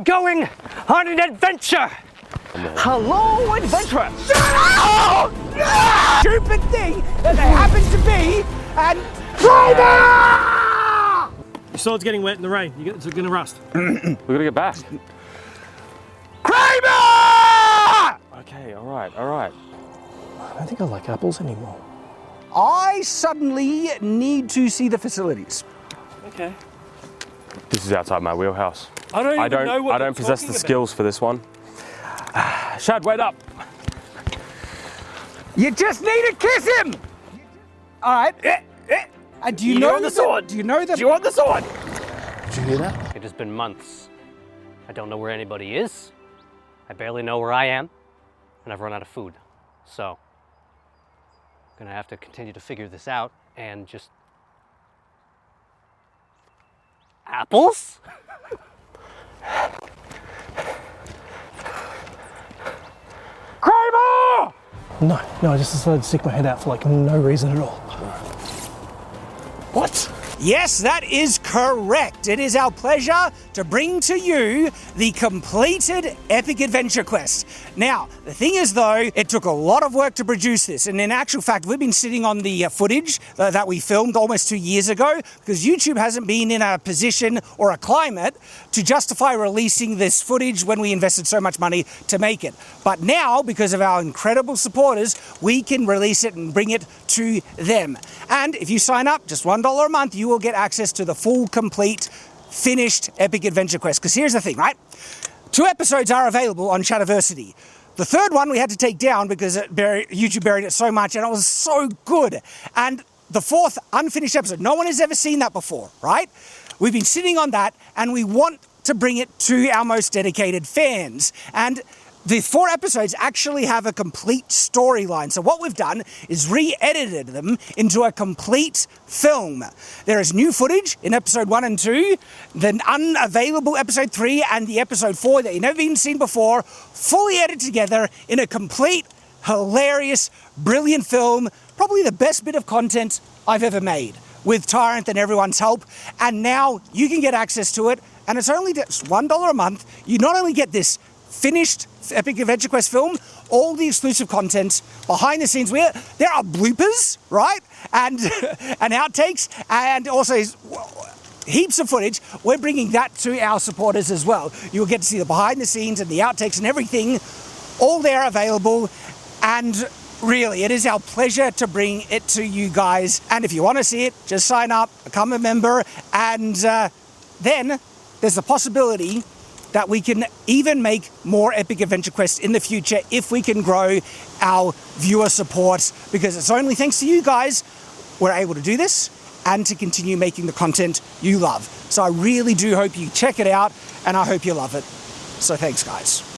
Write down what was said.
I'm going on an adventure. Hello, adventurer. Shut up! Stupid thing that there happens to be and Kramer! Your sword's getting wet in the rain. It's going to rust. We're gonna get back. Kramer! Okay, all right. I don't think I like apples anymore. I suddenly need to see the facilities. Okay. This is outside my wheelhouse. I don't even know what I you're don't possess the talking skills for this one. Shad, wait up. You just need to kiss him! All right. Do you know the sword? Do you know the... Do you want the sword? Did you hear that? It has been months. I don't know where anybody is. I barely know where I am. And I've run out of food. So, I'm gonna have to continue to figure this out and just... Apples? Kramer! No, I just decided to stick my head out for like no reason at all. What? Yes, that is correct. It is our pleasure to bring to you the completed Epic Adventure Quest. Now, the thing is though, it took a lot of work to produce this, and in actual fact, we've been sitting on the footage that we filmed almost 2 years ago, because YouTube hasn't been in a position or a climate to justify releasing this footage when we invested so much money to make it. But now, because of our incredible supporters, we can release it and bring it to them. And if you sign up, just $1 a month, you will get access to the full, complete, finished Epic Adventure Quest. Because here's the thing, right? 2 episodes are available on Shadiversity. The third one we had to take down because YouTube buried it so much and it was so good. And the 4th unfinished episode, no one has ever seen that before, right? We've been sitting on that and we want to bring it to our most dedicated fans. And the 4 episodes actually have a complete storyline. So what we've done is re-edited them into a complete film. There is new footage in episode 1 and 2, the unavailable episode 3 and the episode 4 that you've never even seen before, fully edited together in a complete, hilarious, brilliant film. Probably the best bit of content I've ever made with Tyrant and everyone's help. And now you can get access to it. And it's only just $1 a month. You not only get this finished Epic Adventure Quest film, all the exclusive content, behind the scenes, where there are bloopers, right? And outtakes, and also heaps of footage. We're bringing that to our supporters as well. You'll get to see the behind the scenes and the outtakes and everything, all there available. And really, it is our pleasure to bring it to you guys. And if you want to see it, just sign up, become a member, and then there's the possibility that we can even make more Epic Adventure Quests in the future if we can grow our viewer support, because it's only thanks to you guys we're able to do this and to continue making the content you love. So I really do hope you check it out, and I hope you love it. So thanks, guys.